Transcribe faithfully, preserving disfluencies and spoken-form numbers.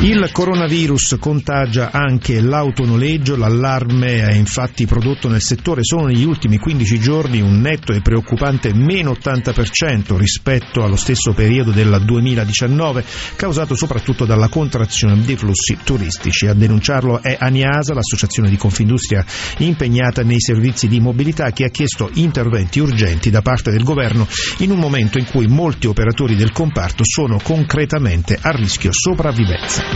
Il coronavirus contagia anche l'autonoleggio, l'allarme è infatti prodotto nel settore solo negli ultimi quindici giorni un netto e preoccupante meno ottanta per cento rispetto allo stesso periodo del duemiladiciannove, causato soprattutto dalla contrazione dei flussi turistici. A denunciarlo è Aniasa, l'associazione di Confindustria impegnata nei servizi di mobilità, che ha chiesto interventi urgenti da parte del governo in un momento in cui molti operatori del comparto sono concretamente a rischio sopravvivenza.